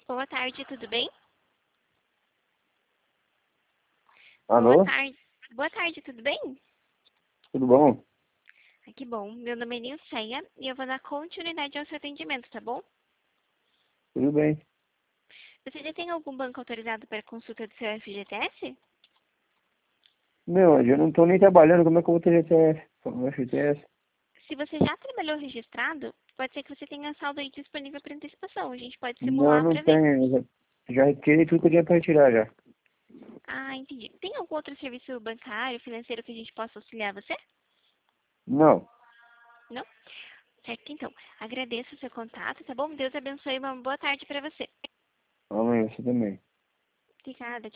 Boa tarde, tudo bem? Boa Alô? tarde. Boa tarde, tudo bem? Tudo bom? Que bom. Meu nome é Nilceia e eu vou dar continuidade ao seu atendimento, tá bom? Tudo bem. Você já tem algum banco autorizado para consulta do seu FGTS? Meu, eu não tô nem trabalhando, como é que eu vou ter GTS? Como é FGTS? Se você já trabalhou registrado, pode ser que você tenha saldo aí disponível para antecipação. A gente pode Não, simular não para ver. tenho. Já retirei tudo que eu tinha pra retirar já. Ah, entendi. Tem algum outro serviço bancário, financeiro que a gente possa auxiliar você? Não. Não? Certo, então. Agradeço o seu contato, tá bom? Deus abençoe e uma boa tarde para você. Amanhã você também. Obrigada.